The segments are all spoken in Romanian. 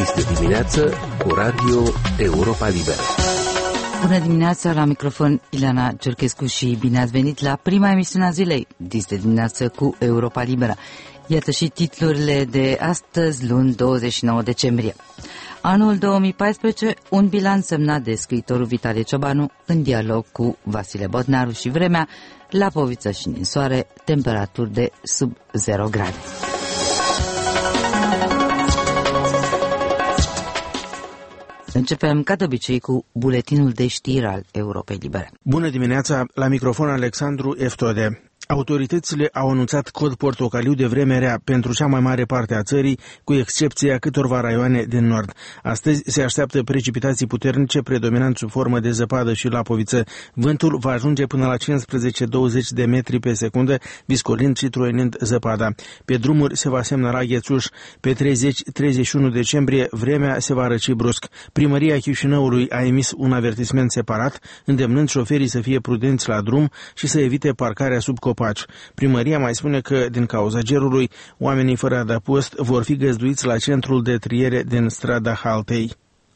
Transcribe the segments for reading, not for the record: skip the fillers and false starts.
Este dimineață cu Radio Europa Liberă. Bună dimineața, la microfon Ileana Cerchescu și bine ați venit la prima emisiune a zilei. Este dimineață cu Europa Liberă. Iată și titlurile de astăzi, luni 29 decembrie. Anul 2014, un bilanț semnat de scriitorul Vitalie Ciobanu în dialog cu Vasile Botnaru și vremea, la Poviță și ninsoare, temperaturi de sub 0 grade. Începem, ca de obicei, cu buletinul de știri al Europei Libere. Bună dimineața, la microfon Alexandru Eftode. Autoritățile au anunțat cod portocaliu de vreme rea pentru cea mai mare parte a țării, cu excepția câtorva raioane din nord. Astăzi se așteaptă precipitații puternice, predominant sub formă de zăpadă și lapoviță. Vântul va ajunge până la 15-20 de metri pe secundă, viscolind și troienind zăpada. Pe drumuri se va semnala ghețuș. Pe 30-31 decembrie vremea se va răci brusc. Primăria Chișinăului a emis un avertisment separat, îndemnând șoferii să fie prudenți la drum și să evite parcarea sub copaci. Primăria mai spune că, din cauza gerului, oamenii fără adăpost vor fi găzduiți la centrul de triere din strada Haltei.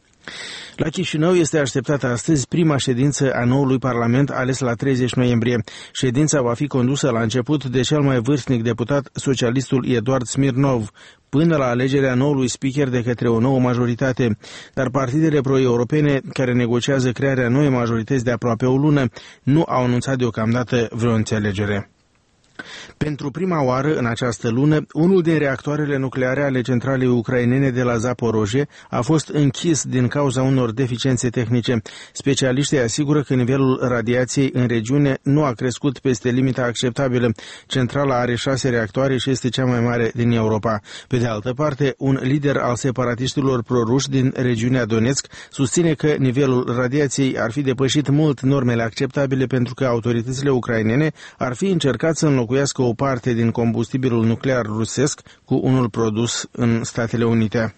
La Chișinău este așteptată astăzi prima ședință a noului Parlament ales la 30 noiembrie. Ședința va fi condusă la început de cel mai vârstnic deputat, socialistul Eduard Smirnov, până la alegerea noului speaker de către o nouă majoritate. Dar partidele pro-europene, care negociază crearea noii majorități de aproape o lună, nu au anunțat deocamdată vreo înțelegere. Pentru prima oară în această lună, unul din reactoarele nucleare ale centralei ucrainene de la Zaporozhye a fost închis din cauza unor deficiențe tehnice. Specialiștii asigură că nivelul radiației în regiune nu a crescut peste limita acceptabilă. Centrala are 6 reactoare și este cea mai mare din Europa. Pe de altă parte, un lider al separatiștilor proruși din regiunea Donetsk susține că nivelul radiației ar fi depășit mult normele acceptabile pentru că autoritățile ucrainene ar fi încercat să înlocuiască o parte din combustibilul nuclear rusesc cu unul produs în Statele Unite.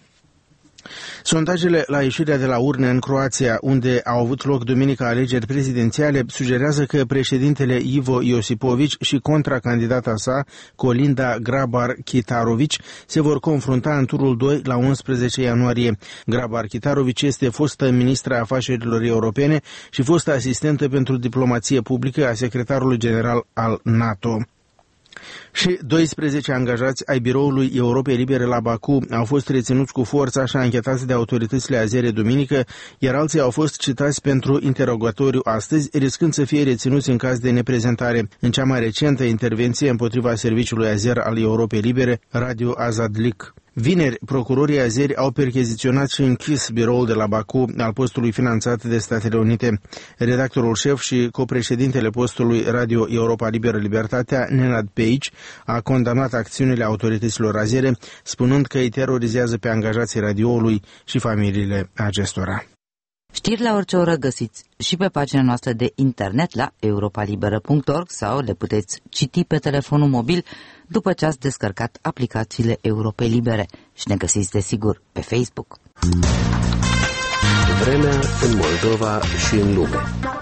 Sondajele la ieșirea de la urne în Croația, unde au avut loc duminică alegeri prezidențiale, sugerează că președintele Ivo Josipović și contracandidata sa, Kolinda Grabar-Kitarović, se vor confrunta în turul 2 la 11 ianuarie. Grabar-Kitarović este fostă ministra afacerilor europene și fostă asistentă pentru diplomație publică a secretarului general al NATO. Și 12 angajați ai biroului Europei Libere la Baku au fost reținuți cu forța și anchetați de autoritățile azere duminică, iar alții au fost citați pentru interogatoriu astăzi, riscând să fie reținuți în caz de neprezentare. În cea mai recentă intervenție împotriva serviciului azer al Europei Libere, Radio Azadlik. Vineri, procurorii azeri au percheziționat și închis biroul de la Baku al postului finanțat de Statele Unite. Redactorul șef și copreședintele postului Radio Europa Liberă Libertatea, Nenad Page, a condamnat acțiunile autorităților azere, spunând că îi terorizează pe angajații radioului și familiile acestora. Știri la orice oră găsiți și pe pagina noastră de internet la europalibera.org sau le puteți citi pe telefonul mobil după ce ați descărcat aplicațiile Europei Libere și ne găsiți desigur pe Facebook. Vremea în Moldova și în lume.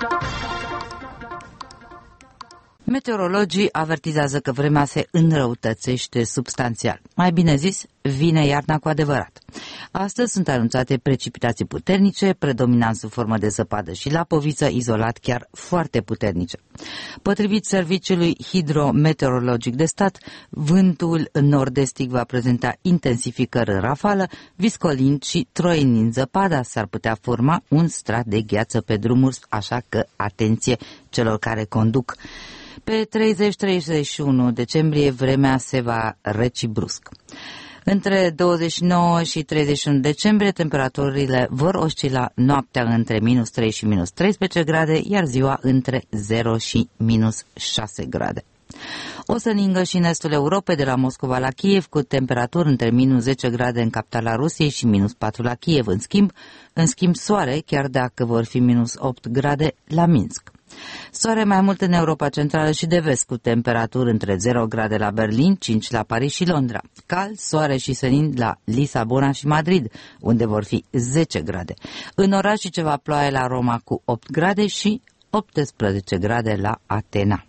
Meteorologii avertizează că vremea se înrăutățește substanțial. Mai bine zis, vine iarna cu adevărat. Astăzi sunt anunțate precipitații puternice, predominant sub formă de zăpadă și lapoviță, izolat chiar foarte puternice. Potrivit Serviciului Hidrometeorologic de Stat, vântul nord-estic va prezenta intensificări în rafală, viscolind și troienind zăpada. S-ar putea forma un strat de gheață pe drumuri, așa că atenție celor care conduc. Pe 30-31 decembrie vremea se va răci brusc. Între 29 și 31 decembrie temperaturile vor oscila noaptea între minus 3 și minus 13 grade, iar ziua între 0 și minus 6 grade. O să ningă și în estul Europei, de la Moscova la Kiev, cu temperaturi între minus 10 grade în capitala Rusiei și minus 4 la Kiev. În schimb soare, chiar dacă vor fi minus 8 grade la Minsk. Soare mai mult în Europa Centrală și de Vest, cu temperaturi între 0 grade la Berlin, 5 la Paris și Londra. Cald, soare și senin la Lisabona și Madrid, unde vor fi 10 grade. În oraș și ceva ploaie la Roma cu 8 grade și 18 grade la Atena.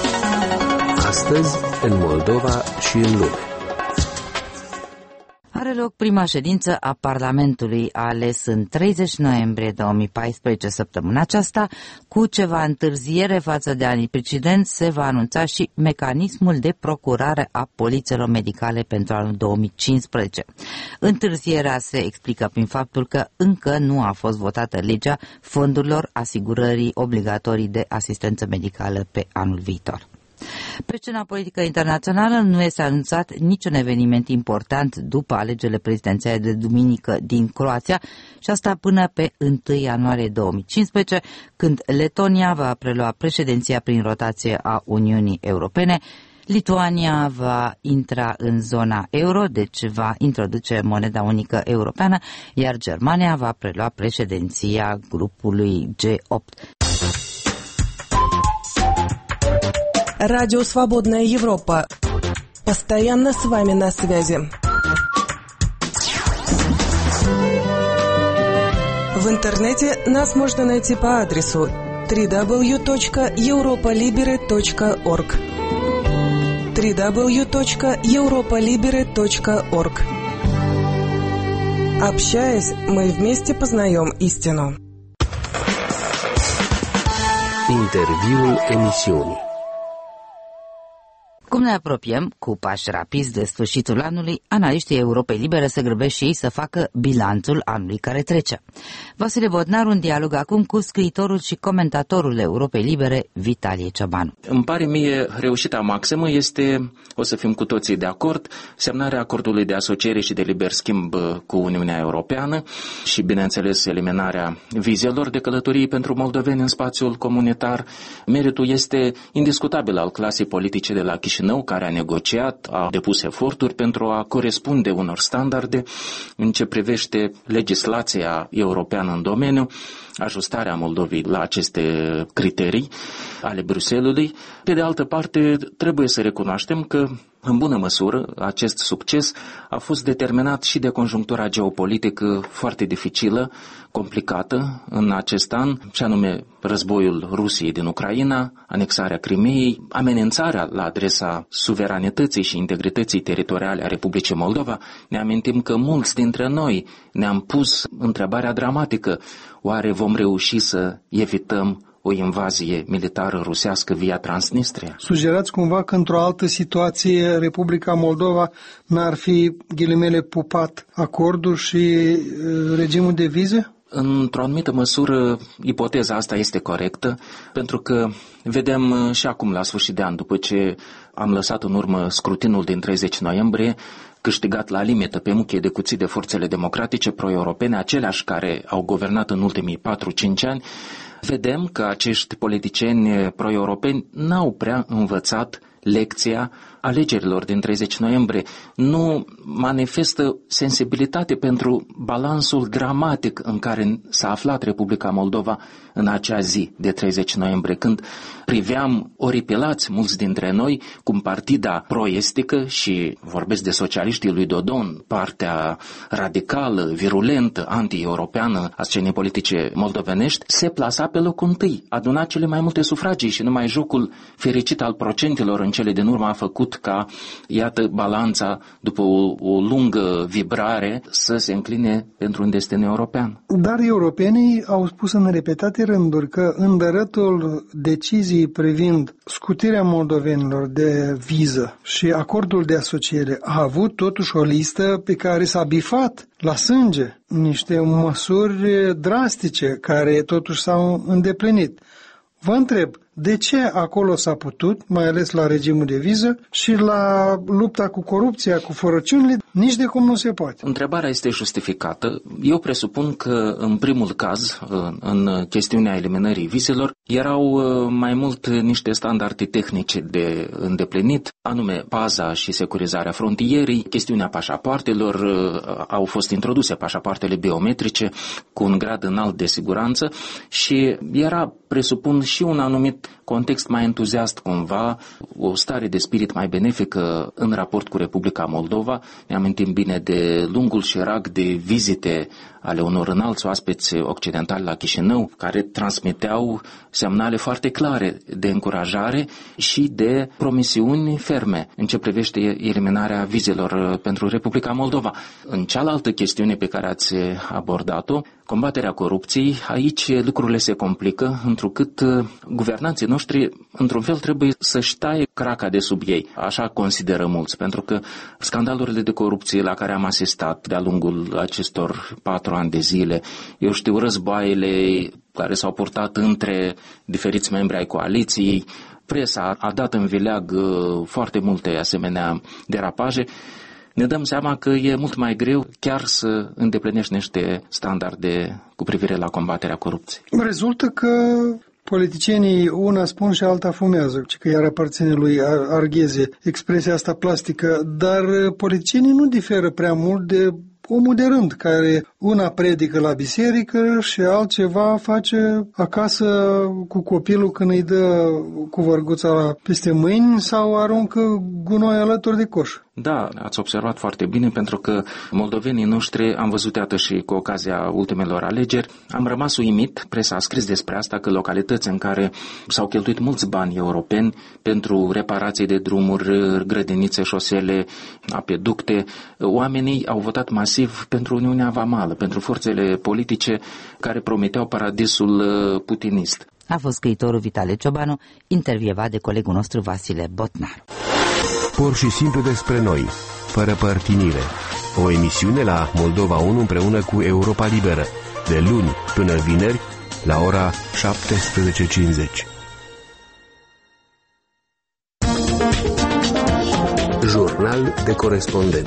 Astăzi, în Moldova și în lume. Are loc prima ședință a Parlamentului, ales în 30 noiembrie 2014, săptămâna aceasta. Cu ceva întârziere față de anii precedenți, se va anunța și mecanismul de procurare a polițelor medicale pentru anul 2015. Întârzierea se explică prin faptul că încă nu a fost votată legea fondurilor asigurării obligatorii de asistență medicală pe anul viitor. Pe scena politică internațională nu este anunțat niciun eveniment important după alegerile prezidențiale de duminică din Croația, și asta până pe 1 ianuarie 2015, când Letonia va prelua președinția prin rotație a Uniunii Europene. Lituania va intra în zona euro, deci va introduce moneda unică europeană, iar Germania va prelua președinția grupului G8. Радио «Свободная Европа». Постоянно с вами на связи. В интернете нас можно найти по адресу www.europolibere.org www.europolibere.org. Общаясь, мы вместе познаем истину. Interviul emisiunii. Cum ne apropiem cu pași rapizi de sfârșitul anului, analiștii Europei Libere se grăbesc și ei să facă bilanțul anului care trece. Vasile Vodnar, un dialog acum cu scriitorul și comentatorul Europei Libere, Vitalie Ciobanu. Îmi pare mie reușita maximă este, o să fim cu toții de acord, semnarea acordului de asociere și de liber schimb cu Uniunea Europeană și, bineînțeles, eliminarea vizelor de călătorii pentru moldoveni în spațiul comunitar. Meritul este indiscutabil al clasei politice de la Chișinău, care a negociat, a depus eforturi pentru a corespunde unor standarde în ce privește legislația europeană în domeniu, ajustarea Moldovei la aceste criterii ale Bruxellesului. Pe de altă parte, trebuie să recunoaștem că, în bună măsură, acest succes a fost determinat și de conjunctura geopolitică foarte dificilă, complicată în acest an, și anume războiul Rusiei din Ucraina, anexarea Crimeei, amenințarea la adresa suveranității și integrității teritoriale a Republicii Moldova. Ne amintim că mulți dintre noi ne-am pus întrebarea dramatică: oare vom reuși să evităm o invazie militară rusească via Transnistria? Sugerați cumva că într-o altă situație Republica Moldova n-ar fi, ghilimele, pupat acordul și regimul de vize? Într-o anumită măsură, ipoteza asta este corectă, pentru că vedem și acum, la sfârșit de an, după ce am lăsat în urmă scrutinul din 30 noiembrie, câștigat la limită pe muchie de cuțit de forțele democratice pro-europene, aceleași care au guvernat în ultimii 4-5 ani, vedem că acești politicieni pro-europeni n-au prea învățat lecția alegerilor din 30 noiembrie, nu manifestă sensibilitate pentru balansul dramatic în care s-a aflat Republica Moldova în acea zi de 30 noiembrie, când priveam oripilați mulți dintre noi cum partida pro-estică, și vorbesc de socialiștii lui Dodon, partea radicală, virulentă, anti-europeană a scenei politice moldovenești, se plasa pe locul întâi, aduna cele mai multe sufragii și numai jocul fericit al procentelor în cele din urmă a făcut ca, iată, balanța, după o lungă vibrare, să se încline pentru un destin european. Dar europenii au spus în repetate rânduri că îndărătul deciziei privind scutirea moldovenilor de viză și acordul de asociere a avut totuși o listă pe care s-a bifat la sânge niște măsuri drastice care totuși s-au îndeplinit. Vă întreb, de ce acolo s-a putut, mai ales la regimul de viză, și la lupta cu corupția, cu fărăciunile, nici de cum nu se poate? Întrebarea este justificată. Eu presupun că, în primul caz, în chestiunea eliminării vizelor, erau mai mult niște standarde tehnice de îndeplinit, anume paza și securizarea frontierii, chestiunea pașapoartelor, au fost introduse pașapoartele biometrice cu un grad înalt de siguranță și era, presupun, și un anumit context mai entuziast cumva, o stare de spirit mai benefică în raport cu Republica Moldova. Ne amintim bine de lungul șerag de vizite ale unor înalți oaspeți occidentali la Chișinău, care transmiteau semnale foarte clare de încurajare și de promisiuni ferme în ce privește eliminarea vizelor pentru Republica Moldova. În cealaltă chestiune pe care ați abordat-o, combaterea corupției, aici lucrurile se complică, întrucât guvernanții noștri, într-un fel, trebuie să-și taie craca de sub ei. Așa consideră mulți, pentru că scandalurile de corupție la care am asistat de-a lungul acestor 4 ani de zile, eu știu, războaiele care s-au purtat între diferiți membri ai coaliției, presa a dat în vileag foarte multe asemenea derapaje, ne dăm seama că e mult mai greu chiar să îndeplinești niște standarde cu privire la combaterea corupției. Rezultă că politicienii una spun și alta fumează, că iar aparține lui Arghezi expresia asta plastică, dar politicienii nu diferă prea mult de omul de rând, care una predică la biserică și altceva face acasă cu copilul când îi dă cu vărguța peste mâini sau aruncă gunoi alături de coș. Da, ați observat foarte bine, pentru că moldovenii noștri, am văzut iată și cu ocazia ultimelor alegeri, am rămas uimit, presa a scris despre asta, că localități în care s-au cheltuit mulți bani europeni pentru reparații de drumuri, grădinițe, șosele, apeducte, oamenii au votat masiv pentru Uniunea Vamală, pentru forțele politice care promiteau paradisul putinist. A fost scriitorul Vitale Ciobanu, intervievat de colegul nostru Vasile Botnar. Pur și simplu despre noi, fără părtinire. O emisiune la Moldova 1 împreună cu Europa Liberă, de luni până vineri, la ora 17:50. Jurnal de corespondent.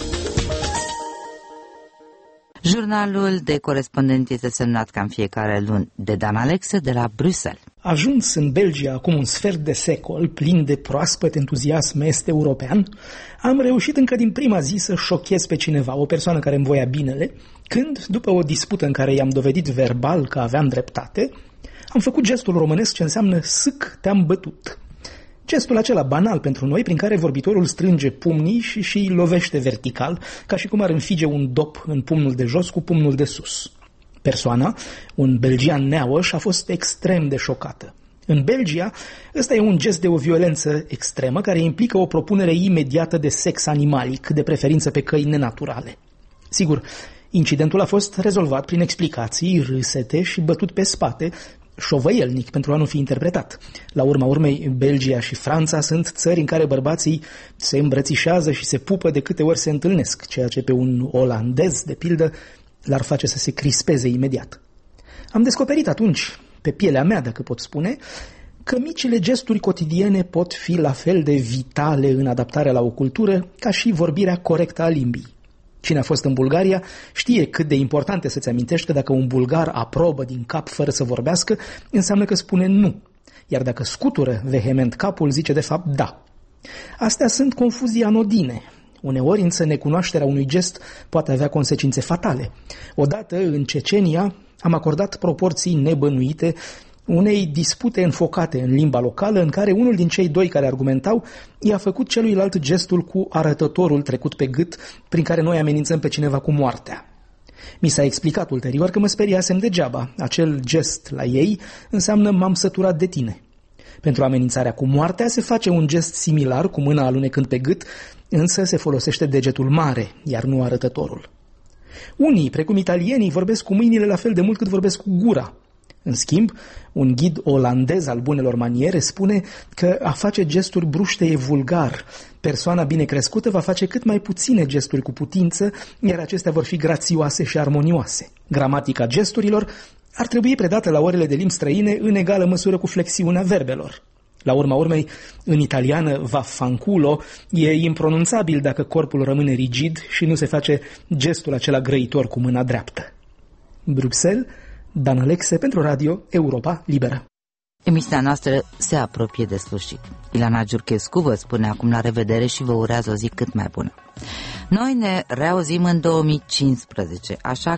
Jurnalul de corespondent este semnat ca în fiecare luni de Dan Alexe de la Bruxelles. Ajuns în Belgia acum un sfert de secol, plin de proaspăt entuziasm est-european, am reușit încă din prima zi să șochez pe cineva, o persoană care îmi voia binele, când, după o dispută în care i-am dovedit verbal că aveam dreptate, am făcut gestul românesc ce înseamnă sâc, te-am bătut. Gestul acela banal pentru noi, prin care vorbitorul strânge pumnii și îi lovește vertical, ca și cum ar înfige un dop în pumnul de jos cu pumnul de sus. Persoana, un belgian neauăș, a fost extrem de șocată. În Belgia, ăsta e un gest de o violență extremă care implică o propunere imediată de sex animalic, de preferință pe căi nenaturale. Sigur, incidentul a fost rezolvat prin explicații, râsete și bătut pe spate, șovăielnic pentru a nu fi interpretat. La urma urmei, Belgia și Franța sunt țări în care bărbații se îmbrățișează și se pupă de câte ori se întâlnesc, ceea ce pe un olandez, de pildă, l-ar face să se crispeze imediat. Am descoperit atunci, pe pielea mea, dacă pot spune, că micile gesturi cotidiene pot fi la fel de vitale în adaptarea la o cultură ca și vorbirea corectă a limbii. Cine a fost în Bulgaria știe cât de important e să-ți amintești că dacă un bulgar aprobă din cap fără să vorbească, înseamnă că spune nu. Iar dacă scutură vehement capul, zice de fapt da. Astea sunt confuzii anodine. Uneori însă necunoașterea unui gest poate avea consecințe fatale. Odată, în Cecenia, am acordat proporții nebănuite unei dispute înfocate în limba locală, în care unul din cei doi care argumentau i-a făcut celuilalt gestul cu arătătorul trecut pe gât, prin care noi amenințăm pe cineva cu moartea. Mi s-a explicat ulterior că mă speriasem degeaba. Acel gest la ei înseamnă m-am săturat de tine. Pentru amenințarea cu moartea se face un gest similar, cu mâna alunecând pe gât, însă se folosește degetul mare, iar nu arătătorul. Unii, precum italienii, vorbesc cu mâinile la fel de mult cât vorbesc cu gura. În schimb, un ghid olandez al bunelor maniere spune că a face gesturi bruște e vulgar. Persoana bine crescută va face cât mai puține gesturi cu putință, iar acestea vor fi grațioase și armonioase. Gramatica gesturilor ar trebui predată la orele de limbi străine în egală măsură cu flexiunea verbelor. La urma urmei, în italiană vaffanculo e impronunțabil dacă corpul rămâne rigid și nu se face gestul acela grăitor cu mâna dreaptă. Bruxelles, Dan Alexe pentru Radio Europa Liberă. Emisiunea noastră se apropie de sfârșit. Ilana Giurchescu vă spune acum la revedere și vă urează o zi cât mai bună. Noi ne reauzim în 2015, așa că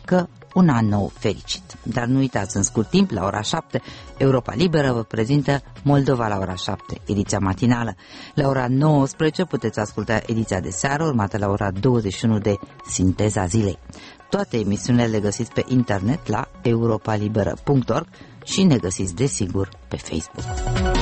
un an nou fericit. Dar nu uitați, în scurt timp, la ora 7, Europa Liberă vă prezintă Moldova la ora 7, ediția matinală. La ora 19 puteți asculta ediția de seară, urmată la ora 21 de Sinteza Zilei. Toate emisiunile le găsiți pe internet la europalibera.org și ne găsiți, desigur, pe Facebook.